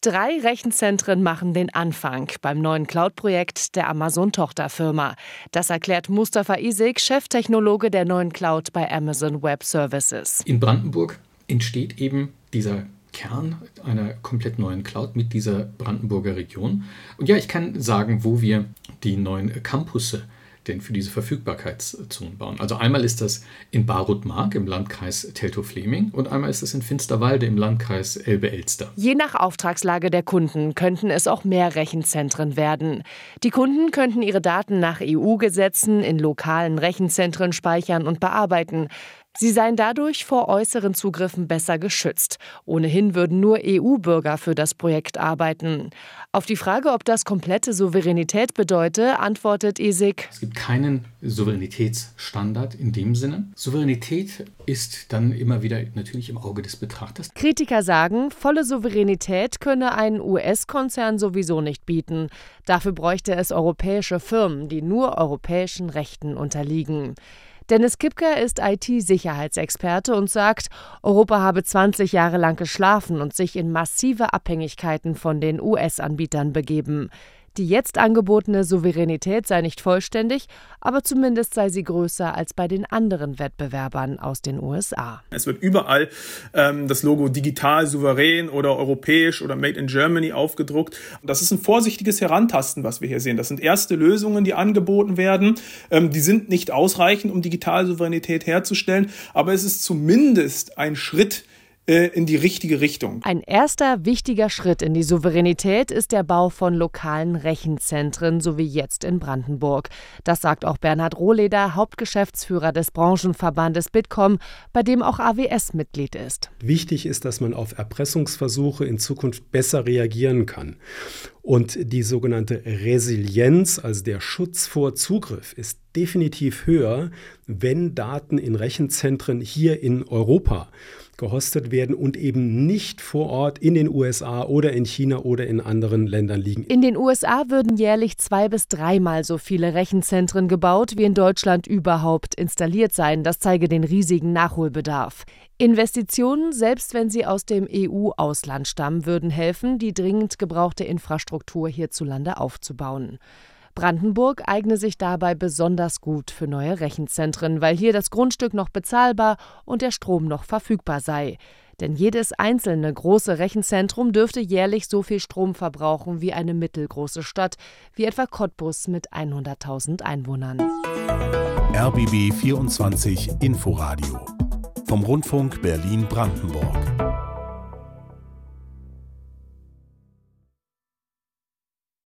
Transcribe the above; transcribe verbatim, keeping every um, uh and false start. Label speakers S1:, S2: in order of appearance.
S1: Drei Rechenzentren machen den Anfang beim neuen Cloud-Projekt der Amazon-Tochterfirma. Das erklärt Mustafa Isik, Cheftechnologe der neuen Cloud bei Amazon Web Services.
S2: In Brandenburg entsteht eben dieser Kern einer komplett neuen Cloud mit dieser Brandenburger Region. Und ja, ich kann sagen, wo wir die neuen Campusse denn für diese Verfügbarkeitszonen bauen. Also einmal ist das in Barut-Mark im Landkreis Teltow-Fleming und einmal ist es in Finsterwalde im Landkreis Elbe-Elster.
S1: Je nach Auftragslage der Kunden könnten es auch mehr Rechenzentren werden. Die Kunden könnten ihre Daten nach E U-Gesetzen in lokalen Rechenzentren speichern und bearbeiten. Sie seien dadurch vor äußeren Zugriffen besser geschützt. Ohnehin würden nur E U-Bürger für das Projekt arbeiten. Auf die Frage, ob das komplette Souveränität bedeute, antwortet Isik:
S2: Es gibt keinen Souveränitätsstandard in dem Sinne. Souveränität ist dann immer wieder natürlich im Auge des Betrachters.
S1: Kritiker sagen, volle Souveränität könne ein U S-Konzern sowieso nicht bieten. Dafür bräuchte es europäische Firmen, die nur europäischen Rechten unterliegen. Dennis Kipker ist I T-Sicherheitsexperte und sagt, Europa habe zwanzig Jahre lang geschlafen und sich in massive Abhängigkeiten von den U S-Anbietern begeben. Die jetzt angebotene Souveränität sei nicht vollständig, aber zumindest sei sie größer als bei den anderen Wettbewerbern aus den U S A.
S3: Es wird überall ähm, das Logo digital, souverän oder europäisch oder Made in Germany aufgedruckt. Das ist ein vorsichtiges Herantasten, was wir hier sehen. Das sind erste Lösungen, die angeboten werden. Ähm, die sind nicht ausreichend, um Digitalsouveränität herzustellen, aber es ist zumindest ein Schritt in die richtige Richtung.
S1: Ein erster wichtiger Schritt in die Souveränität ist der Bau von lokalen Rechenzentren, so wie jetzt in Brandenburg. Das sagt auch Bernhard Rohleder, Hauptgeschäftsführer des Branchenverbandes Bitkom, bei dem auch A W S Mitglied ist.
S4: Wichtig ist, dass man auf Erpressungsversuche in Zukunft besser reagieren kann. Und die sogenannte Resilienz, also der Schutz vor Zugriff, ist definitiv höher, wenn Daten in Rechenzentren hier in Europa gehostet werden und eben nicht vor Ort in den U S A oder in China oder in anderen Ländern liegen.
S1: In den U S A würden jährlich zwei- bis dreimal so viele Rechenzentren gebaut, wie in Deutschland überhaupt installiert seien. Das zeige den riesigen Nachholbedarf. Investitionen, selbst wenn sie aus dem E U-Ausland stammen, würden helfen, die dringend gebrauchte Infrastruktur hierzulande aufzubauen. Brandenburg eigne sich dabei besonders gut für neue Rechenzentren, weil hier das Grundstück noch bezahlbar und der Strom noch verfügbar sei. Denn jedes einzelne große Rechenzentrum dürfte jährlich so viel Strom verbrauchen wie eine mittelgroße Stadt, wie etwa Cottbus mit hunderttausend Einwohnern.
S5: R B B vierundzwanzig Inforadio vom Rundfunk Berlin-Brandenburg.